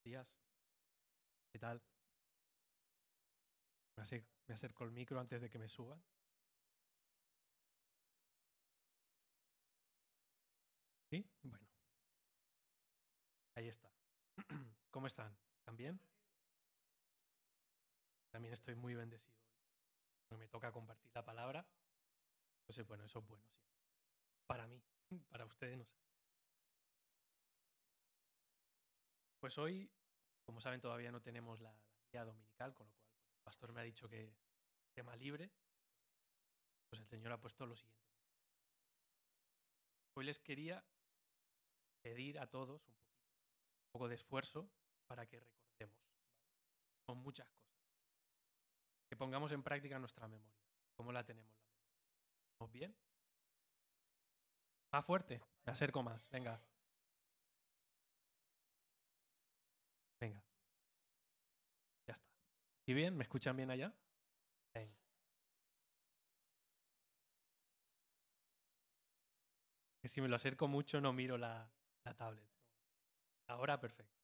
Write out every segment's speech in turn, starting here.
Días, ¿qué tal? Me acerco al micro antes de que me suban. ¿Sí? Bueno, ahí está. ¿Cómo están? ¿Están bien? También estoy muy bendecido hoy. Porque me toca compartir la palabra. Entonces, bueno, eso es bueno siempre. Para mí, para ustedes no sé. Pues hoy, como saben, todavía no tenemos la guía dominical, con lo cual pues, el pastor me ha dicho que tema libre. Pues el Señor ha puesto lo siguiente. Hoy les quería pedir a todos un poco de esfuerzo para que recordemos, ¿vale? Son muchas cosas. Que pongamos en práctica nuestra memoria. ¿Cómo la tenemos la memoria? ¿Estamos bien? Más fuerte. Me acerco más. Venga, venga. Ya está. ¿Y bien? ¿Me escuchan bien allá? Venga. Que si me lo acerco mucho no miro la tablet. Ahora perfecto.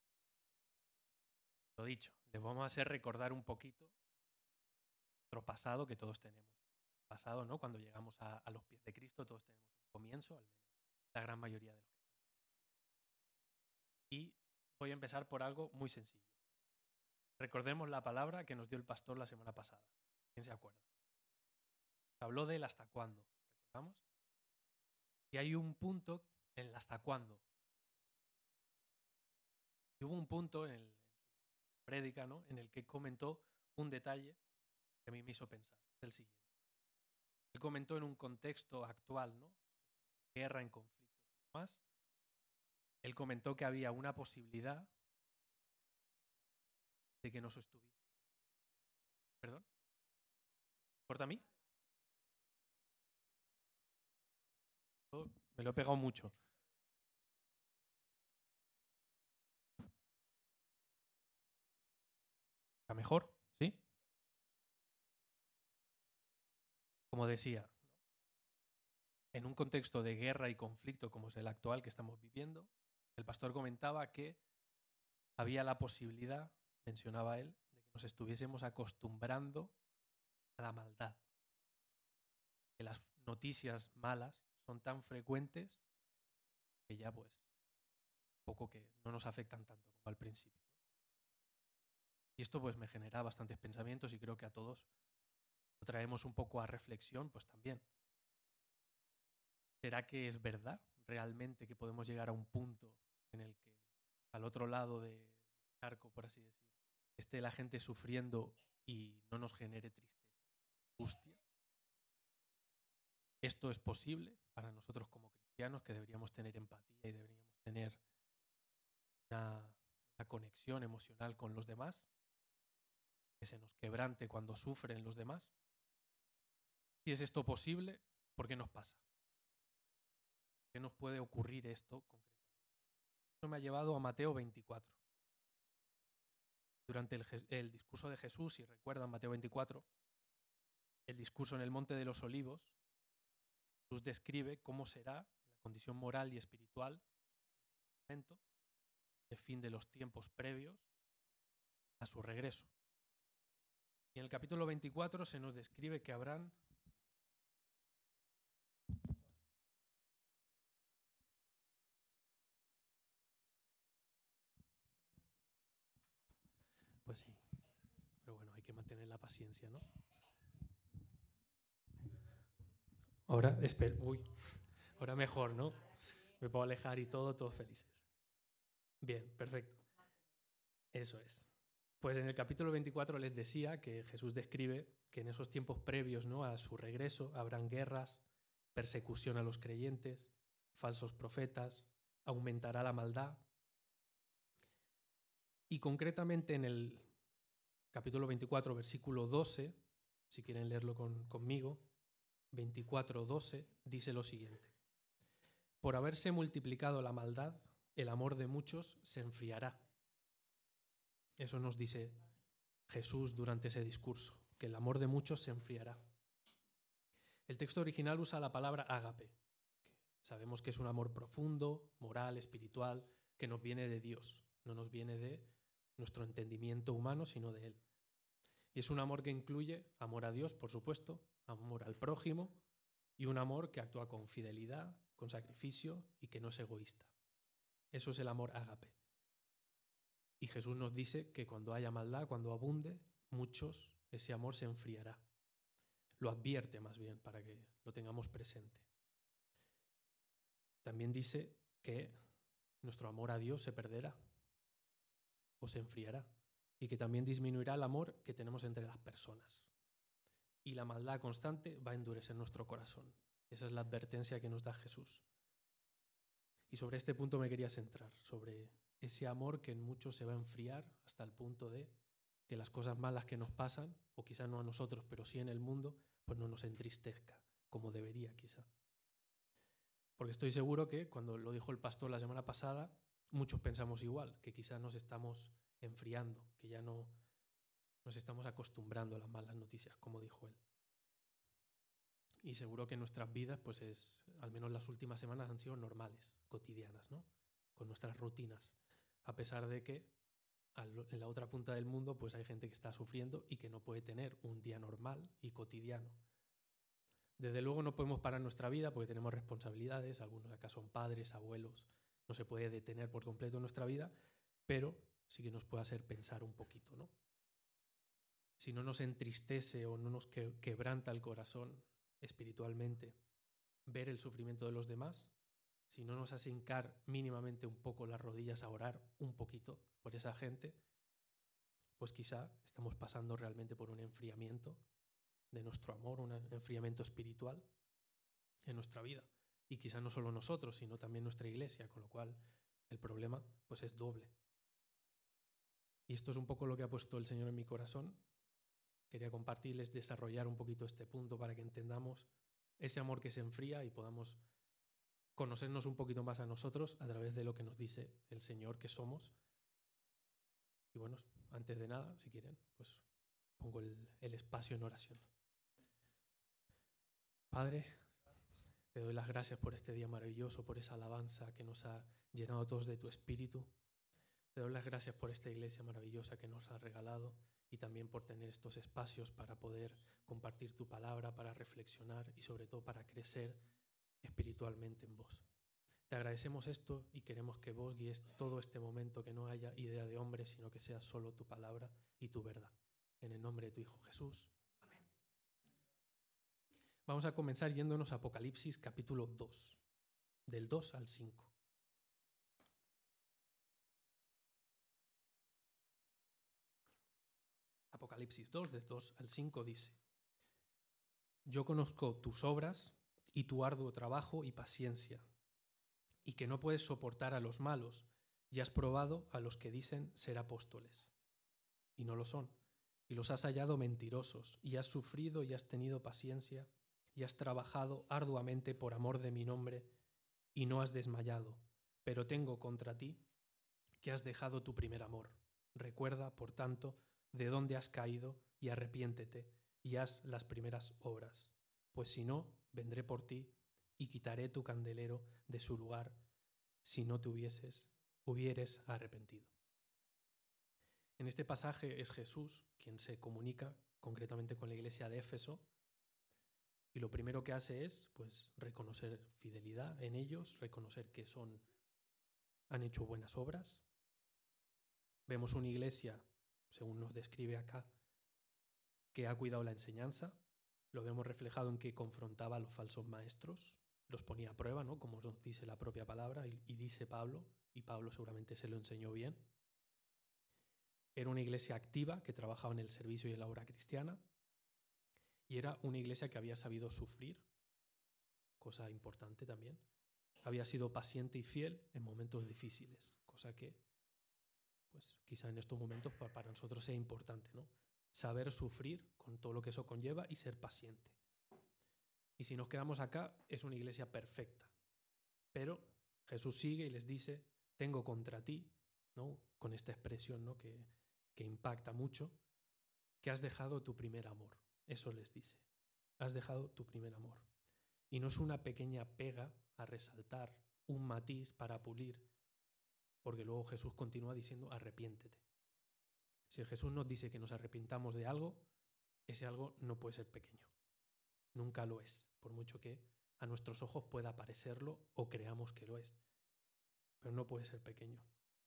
Lo dicho, les vamos a hacer recordar un poquito nuestro pasado que todos tenemos. Pasado, ¿no? Cuando llegamos a los pies de Cristo, todos tenemos un comienzo, al menos la gran mayoría de los que estamos. Y voy a empezar por algo muy sencillo. Recordemos la palabra que nos dio el pastor la semana pasada. ¿Quién se acuerda? Habló del hasta cuándo. ¿Recordamos? Y hay un punto en el hasta cuándo. Y hubo un punto en su prédica, ¿no? En el que comentó un detalle que a mí me hizo pensar. Es el siguiente. Él comentó en un contexto actual, ¿no? Guerra, en conflictos y demás. Él comentó que había una posibilidad de que no estuviese. ¿Perdón? ¿Corta a mí? Yo me lo he pegado mucho. ¿A mejor? ¿Sí? Como decía, en un contexto de guerra y conflicto como es el actual que estamos viviendo, el pastor comentaba que había la posibilidad, mencionaba él, de que nos estuviésemos acostumbrando a la maldad. Que las noticias malas son tan frecuentes que ya pues poco que no nos afectan tanto como al principio. Y esto pues me genera bastantes pensamientos y creo que a todos lo traemos un poco a reflexión pues también. ¿Será que es verdad realmente que podemos llegar a un punto en el que al otro lado del charco, por así decir, esté la gente sufriendo y no nos genere tristeza, angustia? ¿Esto es posible para nosotros como cristianos, que deberíamos tener empatía y deberíamos tener una conexión emocional con los demás? Que se nos quebrante cuando sufren los demás. Si es esto posible, ¿por qué nos pasa? ¿Qué nos puede ocurrir esto concretamente? Esto me ha llevado a Mateo 24. Durante el discurso de Jesús, si recuerdan Mateo 24, el discurso en el Monte de los Olivos, Jesús describe cómo será la condición moral y espiritual en el momento de fin de los tiempos previos a su regreso. Y en el capítulo 24 se nos describe que habrán pues sí, pero bueno, hay que mantener la paciencia, ¿no? Ahora, espera, uy, ahora mejor, ¿no? Me puedo alejar y todo, todos felices. Bien, perfecto. Eso es. Pues en el capítulo 24 les decía que Jesús describe que en esos tiempos previos, ¿no?, a su regreso habrán guerras, persecución a los creyentes, falsos profetas, aumentará la maldad. Y concretamente en el capítulo 24, versículo 12, si quieren leerlo conmigo, 24:12, dice lo siguiente. Por haberse multiplicado la maldad, el amor de muchos se enfriará. Eso nos dice Jesús durante ese discurso, que el amor de muchos se enfriará. El texto original usa la palabra ágape. Sabemos que es un amor profundo, moral, espiritual, que nos viene de Dios. no nos viene de nuestro entendimiento humano, sino de Él. Y es un amor que incluye amor a Dios, por supuesto, amor al prójimo y un amor que actúa con fidelidad, con sacrificio y que no es egoísta. Eso es el amor ágape. Y Jesús nos dice que cuando haya maldad, cuando abunde, ese amor se enfriará. Lo advierte más bien para que lo tengamos presente. También dice que nuestro amor a Dios se perderá o se enfriará y que también disminuirá el amor que tenemos entre las personas. Y la maldad constante va a endurecer nuestro corazón. Esa es la advertencia que nos da Jesús. Y sobre este punto me quería centrar, sobre ese amor que en muchos se va a enfriar hasta el punto de que las cosas malas que nos pasan, o quizá no a nosotros, pero sí en el mundo, pues no nos entristezca, como debería quizá. Porque estoy seguro que, cuando lo dijo el pastor la semana pasada, muchos pensamos igual, que quizá nos estamos enfriando, que ya no nos estamos acostumbrando a las malas noticias, como dijo él. Y seguro que en nuestras vidas, pues al menos las últimas semanas han sido normales, cotidianas, ¿no? Con nuestras rutinas. A pesar de que en la otra punta del mundo pues hay gente que está sufriendo y que no puede tener un día normal y cotidiano. Desde luego no podemos parar nuestra vida porque tenemos responsabilidades, algunos acá son padres, abuelos, no se puede detener por completo nuestra vida, pero sí que nos puede hacer pensar un poquito, ¿no? Si no nos entristece o no nos quebranta el corazón espiritualmente ver el sufrimiento de los demás, si no nos hace hincar mínimamente un poco las rodillas a orar un poquito por esa gente, pues quizá estamos pasando realmente por un enfriamiento de nuestro amor, un enfriamiento espiritual en nuestra vida. Y quizá no solo nosotros, sino también nuestra iglesia, con lo cual el problema pues es doble. Y esto es un poco lo que ha puesto el Señor en mi corazón. Quería compartirles, desarrollar un poquito este punto para que entendamos ese amor que se enfría y podamos conocernos un poquito más a nosotros a través de lo que nos dice el Señor que somos. Y bueno, antes de nada, si quieren, pues pongo el espacio en oración. Padre, te doy las gracias por este día maravilloso, por esa alabanza que nos ha llenado a todos de tu espíritu. Te doy las gracias por esta iglesia maravillosa que nos has regalado y también por tener estos espacios para poder compartir tu palabra, para reflexionar y sobre todo para crecer espiritualmente en vos. Te agradecemos esto y queremos que vos guíes todo este momento, que no haya idea de hombre, sino que sea solo tu palabra y tu verdad. En el nombre de tu Hijo Jesús. Amén. Vamos a comenzar yéndonos a Apocalipsis capítulo 2, del 2 al 5. Apocalipsis 2, del 2 al 5 dice: Yo conozco tus obras y tu arduo trabajo y paciencia, y que no puedes soportar a los malos, y has probado a los que dicen ser apóstoles, y no lo son, y los has hallado mentirosos, y has sufrido y has tenido paciencia, y has trabajado arduamente por amor de mi nombre, y no has desmayado. Pero tengo contra ti que has dejado tu primer amor. Recuerda, por tanto, de dónde has caído, y arrepiéntete, y haz las primeras obras. Pues si no, vendré por ti, y quitaré tu candelero de su lugar, si no te hubieres arrepentido. En este pasaje es Jesús quien se comunica concretamente con la iglesia de Éfeso, y lo primero que hace es pues reconocer fidelidad en ellos, reconocer que han hecho buenas obras. Vemos una iglesia, según nos describe acá, que ha cuidado la enseñanza. Lo vemos reflejado en que confrontaba a los falsos maestros, los ponía a prueba, ¿no? Como nos dice la propia palabra y dice Pablo, y Pablo seguramente se lo enseñó bien. Era una iglesia activa que trabajaba en el servicio y en la obra cristiana, y era una iglesia que había sabido sufrir, cosa importante también. Había sido paciente y fiel en momentos difíciles, cosa que pues quizá en estos momentos para nosotros sea importante, ¿no? Saber sufrir con todo lo que eso conlleva y ser paciente. Y si nos quedamos acá, es una iglesia perfecta. Pero Jesús sigue y les dice: tengo contra ti, ¿no? Con esta expresión, ¿no? que impacta mucho, que has dejado tu primer amor. Eso les dice. Has dejado tu primer amor. Y no es una pequeña pega a resaltar, un matiz para pulir. porque luego Jesús continúa diciendo arrepiéntete. Si Jesús nos dice que nos arrepintamos de algo, ese algo no puede ser pequeño. Nunca lo es, por mucho que a nuestros ojos pueda parecerlo o creamos que lo es. Pero no puede ser pequeño.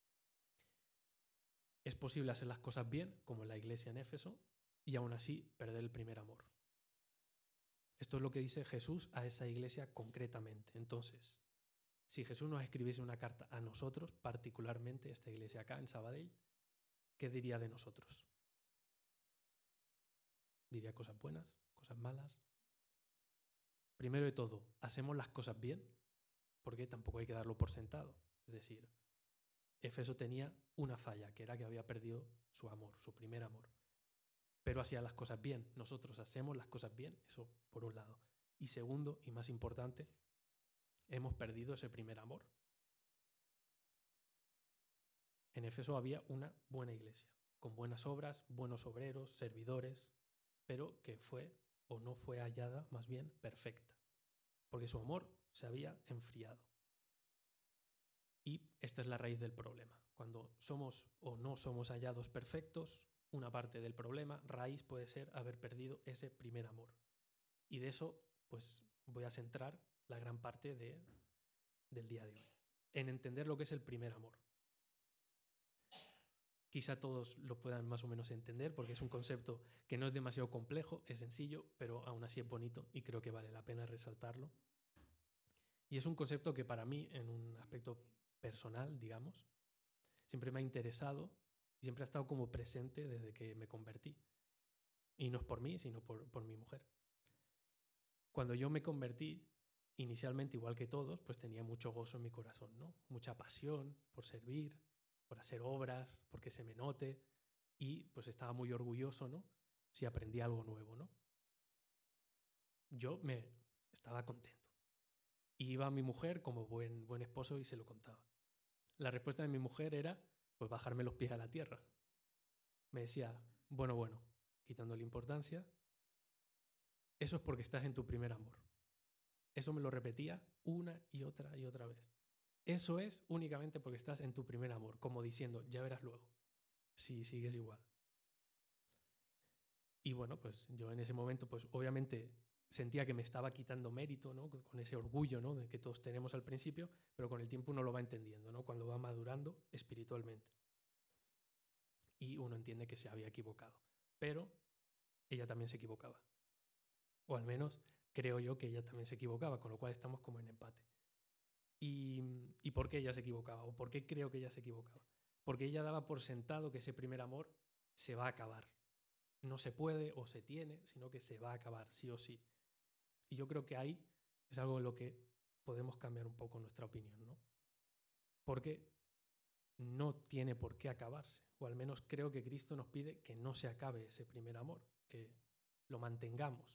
Es posible hacer las cosas bien, como en la iglesia en Éfeso, y aún así perder el primer amor. Esto es lo que dice Jesús a esa iglesia concretamente. Entonces, si Jesús nos escribiese una carta a nosotros, particularmente a esta iglesia acá en Sabadell, ¿qué diría de nosotros? ¿Diría cosas buenas, cosas malas? Primero de todo, ¿hacemos las cosas bien? Porque tampoco hay que darlo por sentado. Es decir, Éfeso tenía una falla, que era que había perdido su amor, su primer amor. Pero hacía las cosas bien. Nosotros hacemos las cosas bien, eso por un lado. Y segundo, y más importante, hemos perdido ese primer amor. En Éfeso había una buena iglesia, con buenas obras, buenos obreros, servidores, pero que fue o no fue hallada, más bien perfecta, porque su amor se había enfriado. Y esta es la raíz del problema. Cuando somos o no somos hallados perfectos, una parte del problema, raíz, puede ser haber perdido ese primer amor. Y de eso, pues, voy a centrar la gran parte del día de hoy, en entender lo que es el primer amor. Quizá todos lo puedan más o menos entender, porque es un concepto que no es demasiado complejo, es sencillo, pero aún así es bonito y creo que vale la pena resaltarlo. Y es un concepto que para mí, en un aspecto personal, digamos, siempre me ha interesado y siempre ha estado como presente desde que me convertí. Y no es por mí, sino por mi mujer. Cuando yo me convertí, inicialmente, igual que todos, pues tenía mucho gozo en mi corazón, ¿no? Mucha pasión por servir, por hacer obras, porque se me note, y pues estaba muy orgulloso, ¿no? Si aprendía algo nuevo, ¿no? Yo me estaba contento. Y iba a mi mujer como buen esposo y se lo contaba. La respuesta de mi mujer era, pues, bajarme los pies a la tierra. Me decía, bueno, quitando la importancia, eso es porque estás en tu primer amor. Eso me lo repetía una y otra vez. Eso es únicamente porque estás en tu primer amor, como diciendo, ya verás luego, si sigues igual. Y bueno, pues yo en ese momento, pues obviamente sentía que me estaba quitando mérito, ¿no? Con ese orgullo, ¿no? De que todos tenemos al principio, pero con el tiempo uno lo va entendiendo, ¿no? Cuando va madurando espiritualmente. Y uno entiende que se había equivocado. Pero ella también se equivocaba. O al menos creo yo que ella también se equivocaba, con lo cual estamos como en empate. ¿Y por qué ella se equivocaba? ¿O por qué creo que ella se equivocaba? Porque ella daba por sentado que ese primer amor se va a acabar. No se puede o se tiene, sino que se va a acabar, sí o sí. Y yo creo que ahí es algo en lo que podemos cambiar un poco nuestra opinión, ¿no? Porque no tiene por qué acabarse. O al menos creo que Cristo nos pide que no se acabe ese primer amor, que lo mantengamos.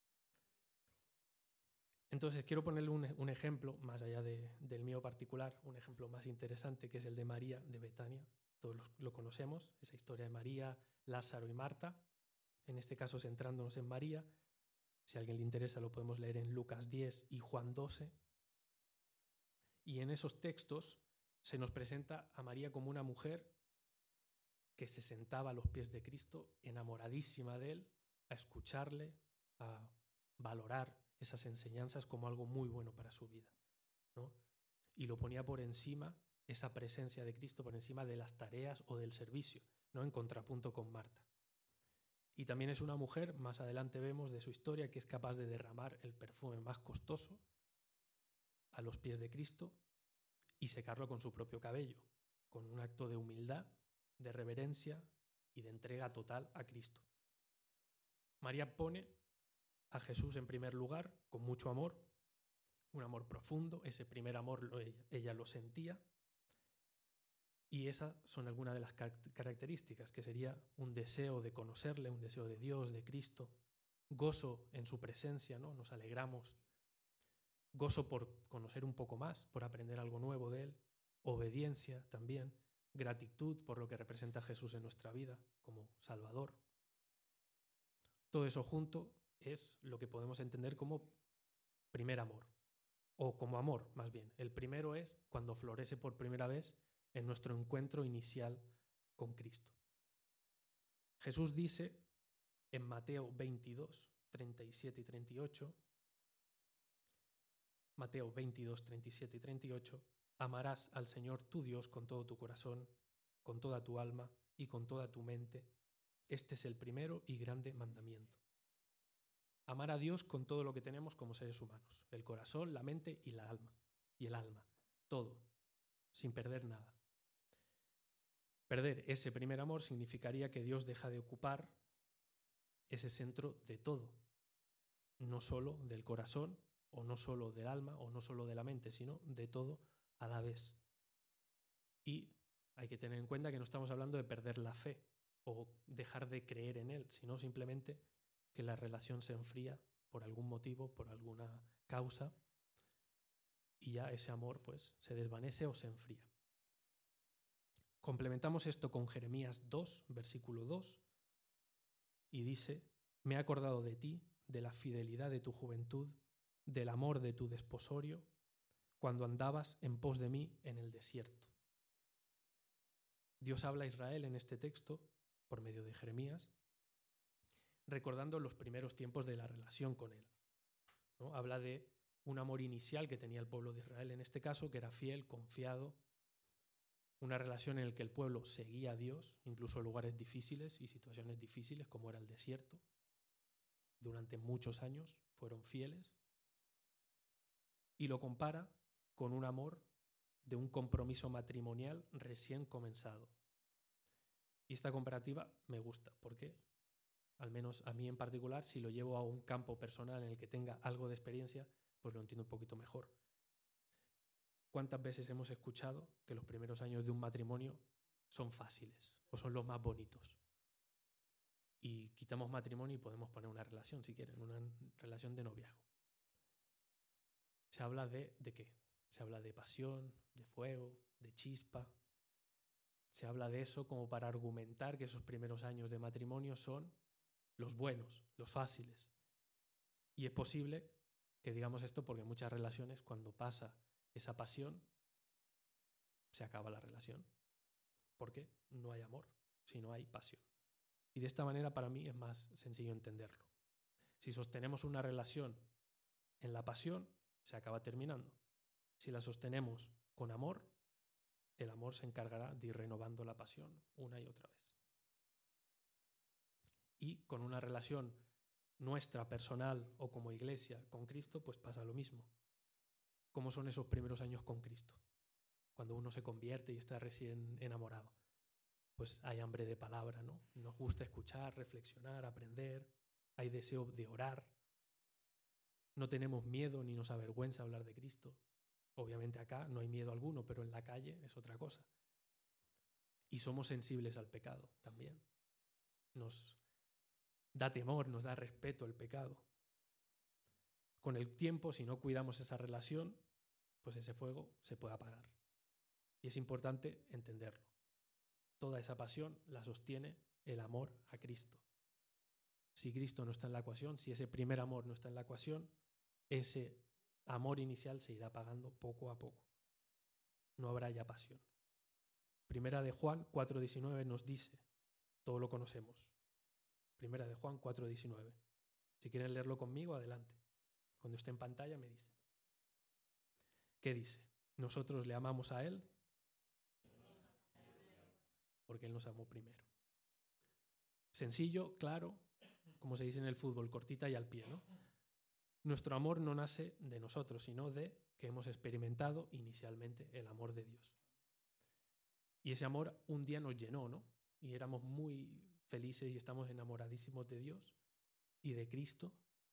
Entonces, quiero ponerle un ejemplo, más allá del mío particular, un ejemplo más interesante, que es el de María de Betania. Todos lo conocemos, esa historia de María, Lázaro y Marta. En este caso, centrándonos en María. Si a alguien le interesa, lo podemos leer en Lucas 10 y Juan 12. Y en esos textos se nos presenta a María como una mujer que se sentaba a los pies de Cristo, enamoradísima de él, a escucharle, a valorar esas enseñanzas como algo muy bueno para su vida, ¿no? Y lo ponía por encima, esa presencia de Cristo, por encima de las tareas o del servicio, ¿no? En contrapunto con Marta. Y también es una mujer, más adelante vemos de su historia, que es capaz de derramar el perfume más costoso a los pies de Cristo y secarlo con su propio cabello, con un acto de humildad, de reverencia y de entrega total a Cristo. María pone a Jesús en primer lugar, con mucho amor, un amor profundo, ese primer amor ella lo sentía, y esas son algunas de las características, que sería un deseo de conocerle, un deseo de Dios, de Cristo, gozo en su presencia, ¿no? Nos alegramos, gozo por conocer un poco más, por aprender algo nuevo de él, obediencia también, gratitud por lo que representa Jesús en nuestra vida como Salvador. Todo eso junto es lo que podemos entender como primer amor, o como amor más bien. El primero es cuando florece por primera vez en nuestro encuentro inicial con Cristo. Jesús dice en Mateo 22, 37 y 38, Mateo 22, 37 y 38, amarás al Señor tu Dios con todo tu corazón, con toda tu alma y con toda tu mente. Este es el primero y grande mandamiento. Amar a Dios con todo lo que tenemos como seres humanos, el corazón, la mente y la alma, y el alma, todo, sin perder nada. Perder ese primer amor significaría que Dios deja de ocupar ese centro de todo, no solo del corazón, o no solo del alma, o no solo de la mente, sino de todo a la vez. Y hay que tener en cuenta que no estamos hablando de perder la fe o dejar de creer en Él, sino simplemente que la relación se enfría por algún motivo, por alguna causa, y ya ese amor pues se desvanece o se enfría. Complementamos esto con Jeremías 2, versículo 2, y dice: me he acordado de ti, de la fidelidad de tu juventud, del amor de tu desposorio, cuando andabas en pos de mí en el desierto. Dios habla a Israel en este texto, por medio de Jeremías, recordando los primeros tiempos de la relación con Él, ¿no? Habla de un amor inicial que tenía el pueblo de Israel en este caso, que era fiel, confiado, una relación en la que el pueblo seguía a Dios, incluso en lugares difíciles y situaciones difíciles como era el desierto. Durante muchos años fueron fieles, y lo compara con un amor de un compromiso matrimonial recién comenzado. Y esta comparativa me gusta porque, al menos a mí en particular, si lo llevo a un campo personal en el que tenga algo de experiencia, pues lo entiendo un poquito mejor. ¿Cuántas veces hemos escuchado que los primeros años de un matrimonio son fáciles o son los más bonitos? Y quitamos matrimonio y podemos poner una relación, si quieren, una relación de noviazgo. Se habla ¿de qué? Se habla de pasión, de fuego, de chispa. Se habla de eso como para argumentar que esos primeros años de matrimonio son los buenos, los fáciles. Y es posible que digamos esto porque en muchas relaciones, cuando pasa esa pasión, se acaba la relación. Porque no hay amor, sino hay pasión. Y de esta manera para mí es más sencillo entenderlo. Si sostenemos una relación en la pasión, se acaba terminando. Si la sostenemos con amor, el amor se encargará de ir renovando la pasión una y otra vez. Y con una relación nuestra, personal o como iglesia con Cristo, pues pasa lo mismo. ¿Cómo son esos primeros años con Cristo? Cuando uno se convierte y está recién enamorado. Pues hay hambre de palabra, ¿no? Nos gusta escuchar, reflexionar, aprender, hay deseo de orar. No tenemos miedo ni nos avergüenza hablar de Cristo. Obviamente acá no hay miedo alguno, pero en la calle es otra cosa. Y somos sensibles al pecado también. Nos da temor, nos da respeto el pecado. Con el tiempo, si no cuidamos esa relación, pues ese fuego se puede apagar. Y es importante entenderlo. Toda esa pasión la sostiene el amor a Cristo. Si Cristo no está en la ecuación, si ese primer amor no está en la ecuación, ese amor inicial se irá apagando poco a poco. No habrá ya pasión. Primera de Juan 4:19 nos dice, todo lo conocemos. Primera de Juan 4:19. Si quieren leerlo conmigo, adelante. Cuando esté en pantalla me dice. ¿Qué dice? Nosotros le amamos a Él porque Él nos amó primero. Sencillo, claro, como se dice en el fútbol, cortita y al pie, ¿no? Nuestro amor no nace de nosotros, sino de que hemos experimentado inicialmente el amor de Dios. Y ese amor un día nos llenó, ¿no? Y éramos muy felices y estamos enamoradísimos de Dios y de Cristo.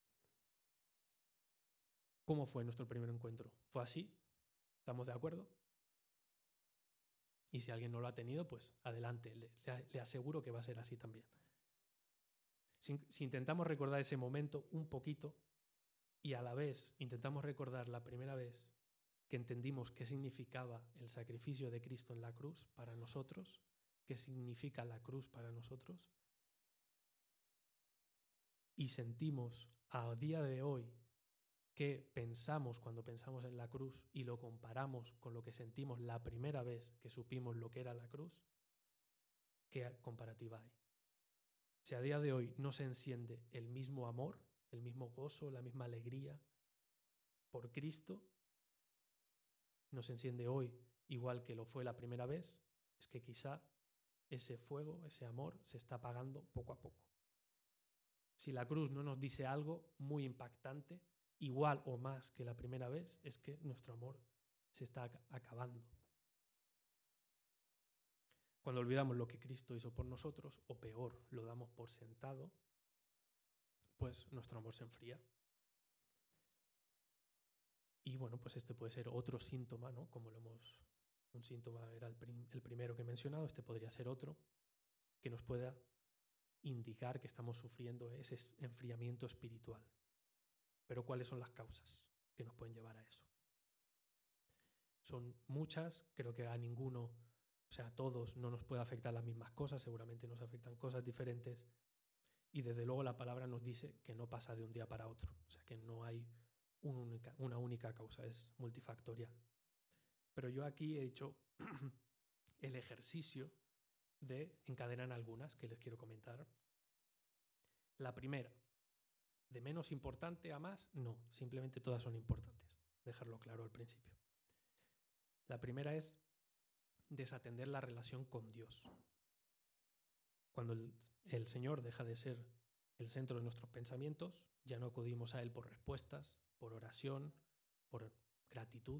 ¿Cómo fue nuestro primer encuentro? ¿Fue así? ¿Estamos de acuerdo? Y si alguien no lo ha tenido, pues adelante, le aseguro que va a ser así también. Si intentamos recordar ese momento un poquito y a la vez intentamos recordar la primera vez que entendimos qué significaba el sacrificio de Cristo en la cruz para nosotros, qué significa la cruz para nosotros, y sentimos a día de hoy qué pensamos cuando pensamos en la cruz y lo comparamos con lo que sentimos la primera vez que supimos lo que era la cruz, ¿qué comparativa hay? Si a día de hoy no se enciende el mismo amor, el mismo gozo, la misma alegría por Cristo, no se enciende hoy igual que lo fue la primera vez, es que quizá ese fuego, ese amor, se está apagando poco a poco. Si la cruz no nos dice algo muy impactante, igual o más que la primera vez, es que nuestro amor se está acabando. Cuando olvidamos lo que Cristo hizo por nosotros, o peor, lo damos por sentado, pues nuestro amor se enfría. Y bueno, pues este puede ser otro síntoma, ¿no? Un síntoma era el primero que he mencionado, este podría ser otro, que nos pueda indicar que estamos sufriendo ese enfriamiento espiritual. Pero ¿cuáles son las causas que nos pueden llevar a eso? Son muchas, creo que a ninguno, o sea, a todos no nos puede afectar las mismas cosas, seguramente nos afectan cosas diferentes, y desde luego la palabra nos dice que no pasa de un día para otro, o sea, que no hay una única causa, es multifactorial. Pero yo aquí he hecho el ejercicio de encadenar algunas que les quiero comentar. La primera, de menos importante a más, no, simplemente todas son importantes, dejarlo claro al principio. La primera es desatender la relación con Dios. Cuando el Señor deja de ser el centro de nuestros pensamientos, ya no acudimos a Él por respuestas, por oración, por gratitud.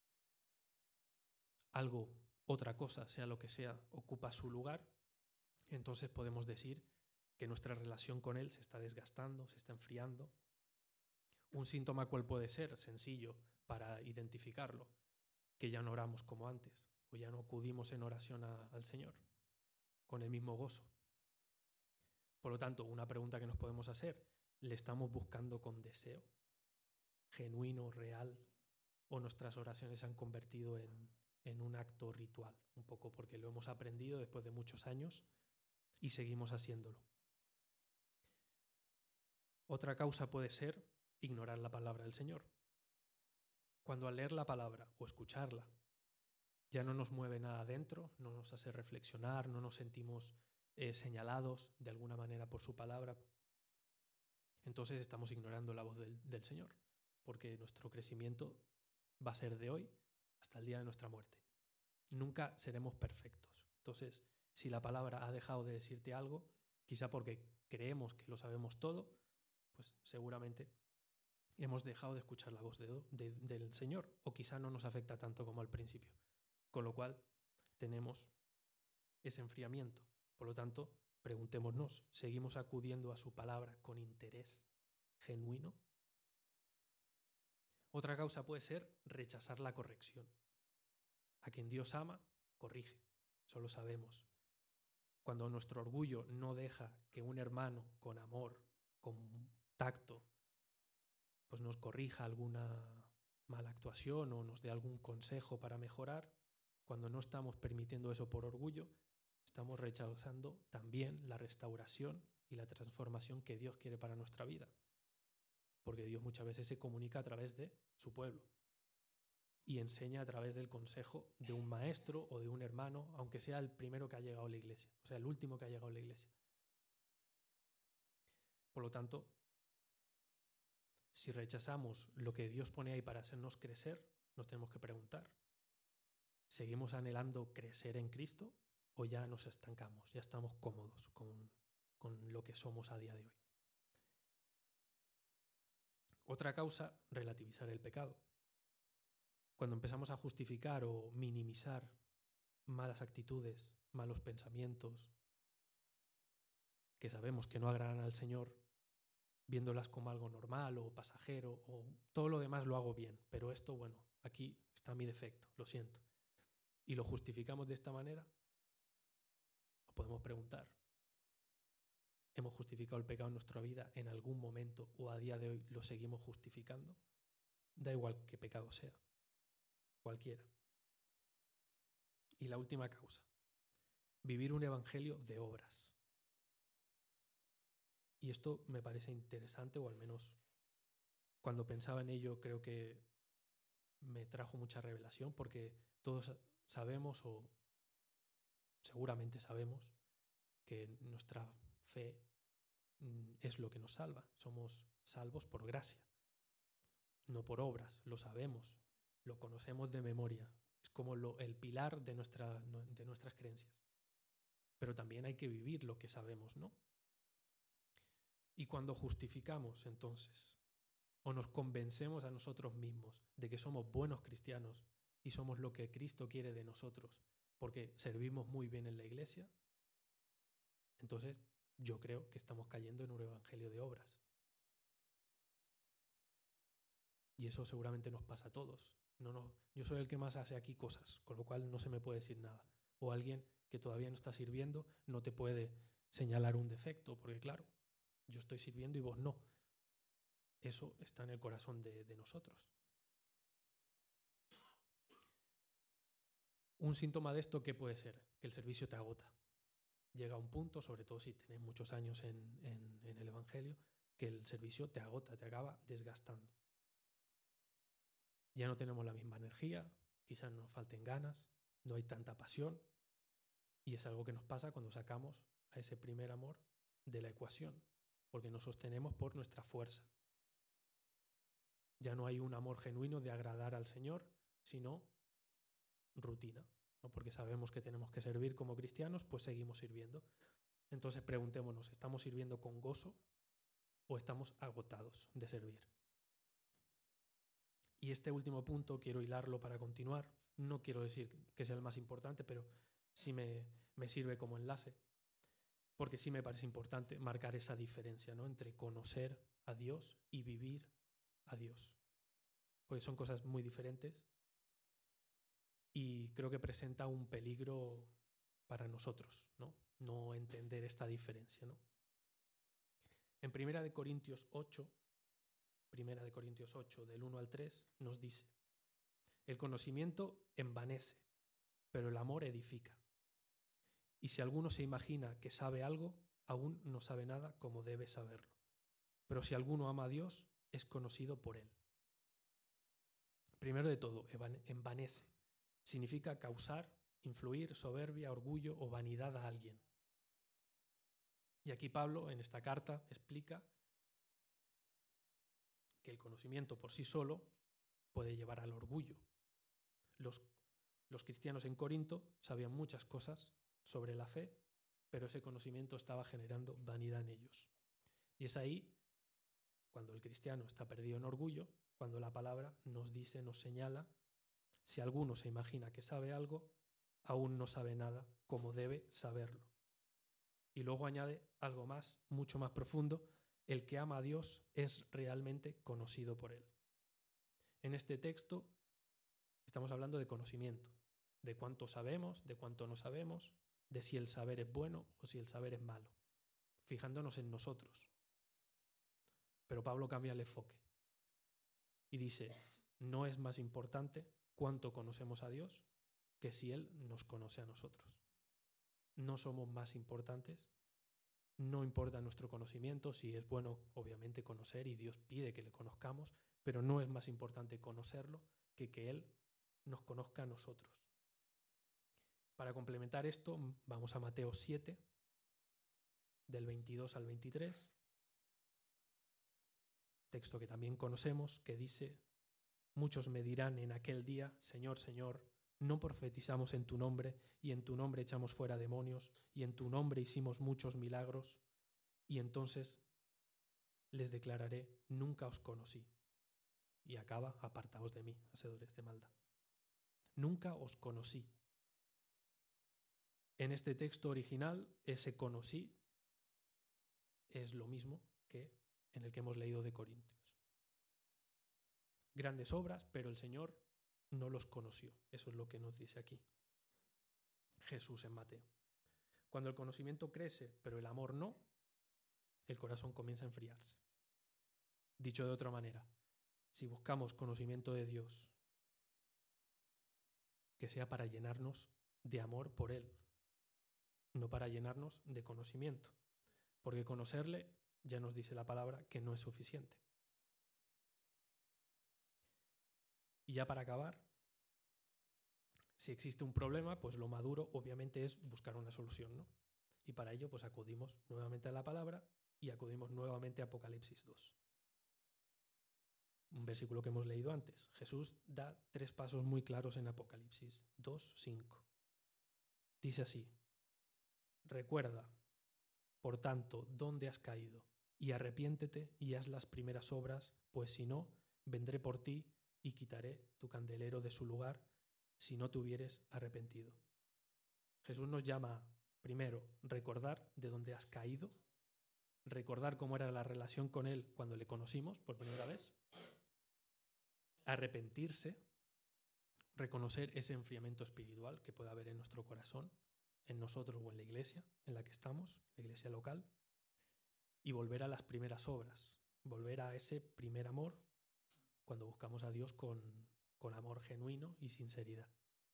Algo, otra cosa, sea lo que sea, ocupa su lugar, entonces podemos decir que nuestra relación con Él se está desgastando, se está enfriando. Un síntoma cuál puede ser, sencillo para identificarlo, que ya no oramos como antes, o ya no acudimos en oración al Señor con el mismo gozo. Por lo tanto, una pregunta que nos podemos hacer, ¿le estamos buscando con deseo genuino, real, o nuestras oraciones se han convertido en un acto ritual? Un poco porque lo hemos aprendido después de muchos años y seguimos haciéndolo. Otra causa puede ser ignorar la palabra del Señor. Cuando al leer la palabra o escucharla ya no nos mueve nada dentro, no nos hace reflexionar, no nos sentimos señalados de alguna manera por su palabra, entonces estamos ignorando la voz del Señor, porque nuestro crecimiento va a ser de hoy hasta el día de nuestra muerte. Nunca seremos perfectos. Entonces, si la palabra ha dejado de decirte algo, quizá porque creemos que lo sabemos todo, pues seguramente hemos dejado de escuchar la voz del Señor, o quizá no nos afecta tanto como al principio. Con lo cual, tenemos ese enfriamiento. Por lo tanto, preguntémonos, ¿seguimos acudiendo a su palabra con interés genuino? Otra causa puede ser rechazar la corrección. A quien Dios ama, corrige, eso lo sabemos. Cuando nuestro orgullo no deja que un hermano con amor, con tacto, pues nos corrija alguna mala actuación o nos dé algún consejo para mejorar, cuando no estamos permitiendo eso por orgullo, estamos rechazando también la restauración y la transformación que Dios quiere para nuestra vida. Porque Dios muchas veces se comunica a través de su pueblo y enseña a través del consejo de un maestro o de un hermano, aunque sea el primero que ha llegado a la iglesia, o sea, el último que ha llegado a la iglesia. Por lo tanto, si rechazamos lo que Dios pone ahí para hacernos crecer, nos tenemos que preguntar, ¿seguimos anhelando crecer en Cristo o ya nos estancamos, ya estamos cómodos con lo que somos a día de hoy? Otra causa, relativizar el pecado. Cuando empezamos a justificar o minimizar malas actitudes, malos pensamientos, que sabemos que no agradan al Señor, viéndolas como algo normal o pasajero, o todo lo demás lo hago bien, pero esto, bueno, aquí está mi defecto, lo siento. Y lo justificamos de esta manera, nos podemos preguntar, ¿hemos justificado el pecado en nuestra vida en algún momento o a día de hoy lo seguimos justificando? Da igual qué pecado sea, cualquiera. Y la última causa, vivir un evangelio de obras. Y esto me parece interesante, o al menos Cuando pensaba en ello, creo que me trajo mucha revelación, porque todos sabemos, o seguramente sabemos, que nuestra fe es lo que nos salva. Somos salvos por gracia, no por obras. Lo sabemos, lo conocemos de memoria. Es como el pilar de nuestras creencias. Pero también hay que vivir lo que sabemos, ¿no? Y cuando justificamos, entonces, o nos convencemos a nosotros mismos de que somos buenos cristianos y somos lo que Cristo quiere de nosotros porque servimos muy bien en la iglesia, entonces yo creo que estamos cayendo en un evangelio de obras. Y eso seguramente nos pasa a todos. Yo soy el que más hace aquí cosas, con lo cual no se me puede decir nada. O alguien que todavía no está sirviendo no te puede señalar un defecto, porque claro, yo estoy sirviendo y vos no. Eso está en el corazón de nosotros. Un síntoma de esto, ¿qué puede ser? Que el servicio te agota. Llega a un punto, sobre todo si tenés muchos años en el Evangelio, que el servicio te agota, te acaba desgastando. Ya no tenemos la misma energía, quizás nos falten ganas, no hay tanta pasión, y es algo que nos pasa cuando sacamos a ese primer amor de la ecuación, porque nos sostenemos por nuestra fuerza. Ya no hay un amor genuino de agradar al Señor, sino rutina, ¿no? Porque sabemos que tenemos que servir como cristianos, pues seguimos sirviendo. Entonces preguntémonos, ¿estamos sirviendo con gozo o estamos agotados de servir? Y este último punto quiero hilarlo para continuar. No quiero decir que sea el más importante, pero sí me sirve como enlace, porque sí me parece importante marcar esa diferencia, ¿no? Entre conocer a Dios y vivir a Dios, porque son cosas muy diferentes y creo que presenta un peligro para nosotros, ¿no? No entender esta diferencia, ¿no? En Primera de Corintios 8, del 1 al 3, nos dice: el conocimiento envanece, pero el amor edifica. Y si alguno se imagina que sabe algo, aún no sabe nada como debe saberlo. Pero si alguno ama a Dios, es conocido por él. Primero de todo, envanece. Significa causar, influir, soberbia, orgullo o vanidad a alguien. Y aquí Pablo, en esta carta, explica que el conocimiento por sí solo puede llevar al orgullo. Los cristianos en Corinto sabían muchas cosas sobre la fe, pero ese conocimiento estaba generando vanidad en ellos. Y es ahí cuando el cristiano está perdido en orgullo, cuando la palabra nos dice, nos señala: si alguno se imagina que sabe algo, aún no sabe nada como debe saberlo. Y luego añade algo más, mucho más profundo: el que ama a Dios es realmente conocido por él. En este texto estamos hablando de conocimiento, de cuánto sabemos, de cuánto no sabemos, de si el saber es bueno o si el saber es malo, fijándonos en nosotros. Pero Pablo cambia el enfoque y dice: no es más importante cuánto conocemos a Dios que si Él nos conoce a nosotros. No somos más importantes, no importa nuestro conocimiento, si es bueno obviamente conocer y Dios pide que le conozcamos, pero no es más importante conocerlo que Él nos conozca a nosotros. Para complementar esto, vamos a Mateo 7, del 22 al 23, texto que también conocemos, que dice: muchos me dirán en aquel día, Señor, Señor, ¿no profetizamos en tu nombre, y en tu nombre echamos fuera demonios, y en tu nombre hicimos muchos milagros? Y entonces les declararé: nunca os conocí. Y acaba: apartaos de mí, hacedores de maldad. Nunca os conocí. En este texto original, ese conocí es lo mismo que en el que hemos leído de Corintios. Grandes obras, pero el Señor no los conoció. Eso es lo que nos dice aquí Jesús en Mateo. Cuando el conocimiento crece, pero el amor no, el corazón comienza a enfriarse. Dicho de otra manera, si buscamos conocimiento de Dios, que sea para llenarnos de amor por Él, no para llenarnos de conocimiento, porque conocerle, ya nos dice la palabra, que no es suficiente. Y ya para acabar, si existe un problema, pues lo maduro obviamente es buscar una solución, ¿no? Y para ello pues acudimos nuevamente a la palabra y acudimos nuevamente a Apocalipsis 2. Un versículo que hemos leído antes. Jesús da 3 pasos muy claros en Apocalipsis 2:5. Dice así: recuerda, por tanto, dónde has caído, y arrepiéntete y haz las primeras obras, pues si no, vendré por ti y quitaré tu candelero de su lugar, si no te hubieres arrepentido. Jesús nos llama, primero, recordar de dónde has caído, recordar cómo era la relación con Él cuando le conocimos por primera vez, arrepentirse, reconocer ese enfriamiento espiritual que puede haber en nuestro corazón, en nosotros o en la iglesia en la que estamos, la iglesia local, y volver a las primeras obras, volver a ese primer amor cuando buscamos a Dios con amor genuino y sinceridad.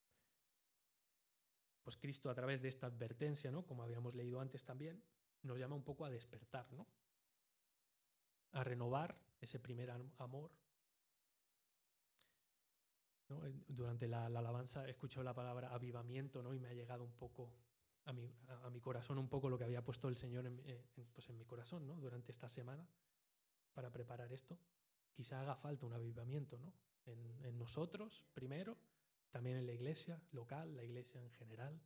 Pues Cristo, a través de esta advertencia, ¿no?, como habíamos leído antes también, nos llama un poco a despertar, ¿no?, a renovar ese primer amor, ¿no? Durante la alabanza he escuchado la palabra avivamiento, ¿no?, y me ha llegado un poco a mi corazón un poco lo que había puesto el Señor pues en mi corazón, ¿no?, durante esta semana para preparar esto. Quizá haga falta un avivamiento, ¿no?, en nosotros primero, también en la iglesia local, la iglesia en general.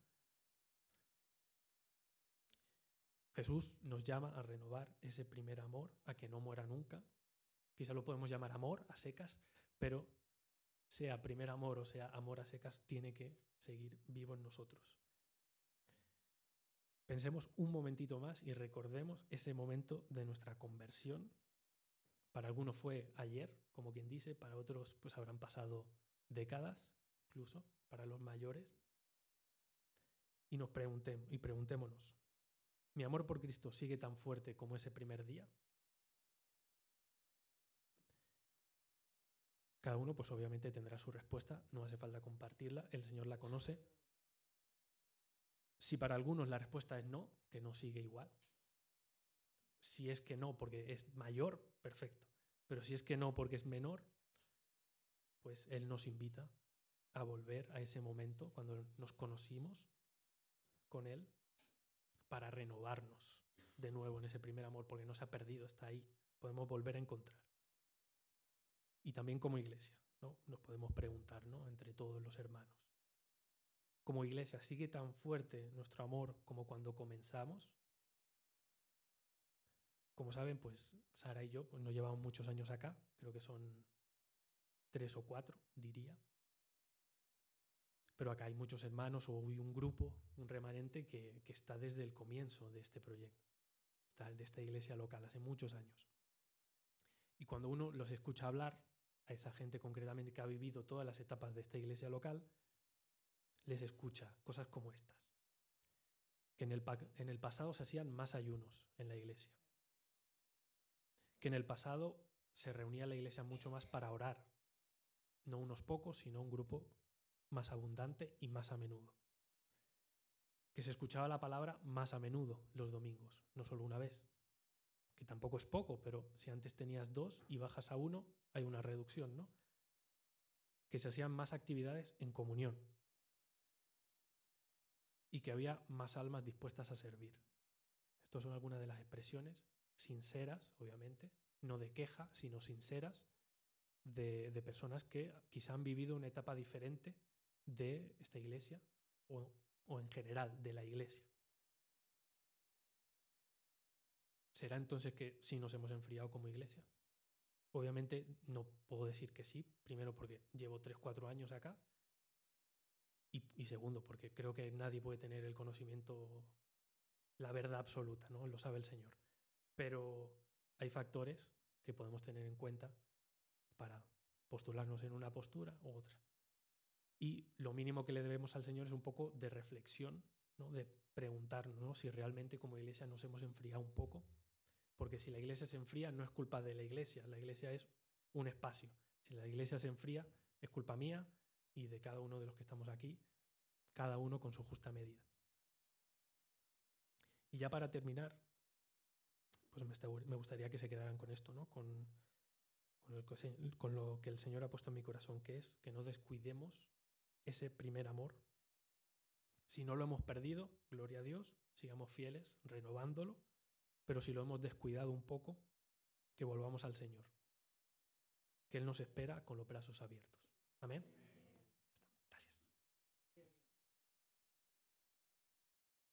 Jesús nos llama a renovar ese primer amor, a que no muera nunca. Quizá lo podemos llamar amor a secas, pero sea primer amor o sea amor a secas, tiene que seguir vivo en nosotros. Pensemos un momentito más y recordemos ese momento de nuestra conversión. Para algunos fue ayer, como quien dice, para otros pues habrán pasado décadas, incluso para los mayores. Y preguntémonos, ¿mi amor por Cristo sigue tan fuerte como ese primer día? Cada uno pues obviamente tendrá su respuesta, no hace falta compartirla, el Señor la conoce. Si para algunos la respuesta es no, que no sigue igual. Si es que no porque es mayor, perfecto. Pero si es que no porque es menor, pues Él nos invita a volver a ese momento cuando nos conocimos con Él para renovarnos de nuevo en ese primer amor, porque no se ha perdido, está ahí. Podemos volver a encontrar. Y también como iglesia, ¿no?, nos podemos preguntar, ¿no?, entre todos los hermanos. Como iglesia, ¿sigue tan fuerte nuestro amor como cuando comenzamos? Como saben, pues Sara y yo pues, no llevamos muchos años acá, creo que son 3 o 4, diría. Pero acá hay muchos hermanos o hay un grupo, un remanente que está desde el comienzo de este proyecto, está de esta iglesia local, hace muchos años. Y cuando uno los escucha hablar, a esa gente concretamente que ha vivido todas las etapas de esta iglesia local, les escucha cosas como estas. Que en el pasado se hacían más ayunos en la iglesia. Que en el pasado se reunía la iglesia mucho más para orar. No unos pocos, sino un grupo más abundante y más a menudo. Que se escuchaba la palabra más a menudo los domingos, no solo una vez. Que tampoco es poco, pero si antes tenías 2 y bajas a 1, hay una reducción, ¿no? Que se hacían más actividades en comunión. Y que había más almas dispuestas a servir. Estas son algunas de las expresiones sinceras, obviamente, no de queja, sino sinceras, de personas que quizá han vivido una etapa diferente de esta iglesia o en general de la iglesia. ¿Será entonces que sí nos hemos enfriado como iglesia? Obviamente no puedo decir que sí, primero porque llevo 3-4 años acá y segundo porque creo que nadie puede tener el conocimiento, la verdad absoluta, ¿no? Lo sabe el Señor. Pero hay factores que podemos tener en cuenta para postularnos en una postura u otra. Y lo mínimo que le debemos al Señor es un poco de reflexión, ¿no?, de preguntarnos, ¿no?, si realmente como iglesia nos hemos enfriado un poco. Porque si la iglesia se enfría no es culpa de la iglesia es un espacio. Si la iglesia se enfría es culpa mía y de cada uno de los que estamos aquí, cada uno con su justa medida. Y ya para terminar, pues me gustaría que se quedaran con esto, ¿no?, con con lo que el Señor ha puesto en mi corazón, que es que no descuidemos ese primer amor. Si no lo hemos perdido, gloria a Dios, sigamos fieles, renovándolo, pero si lo hemos descuidado un poco, que volvamos al Señor, que Él nos espera con los brazos abiertos. Amén.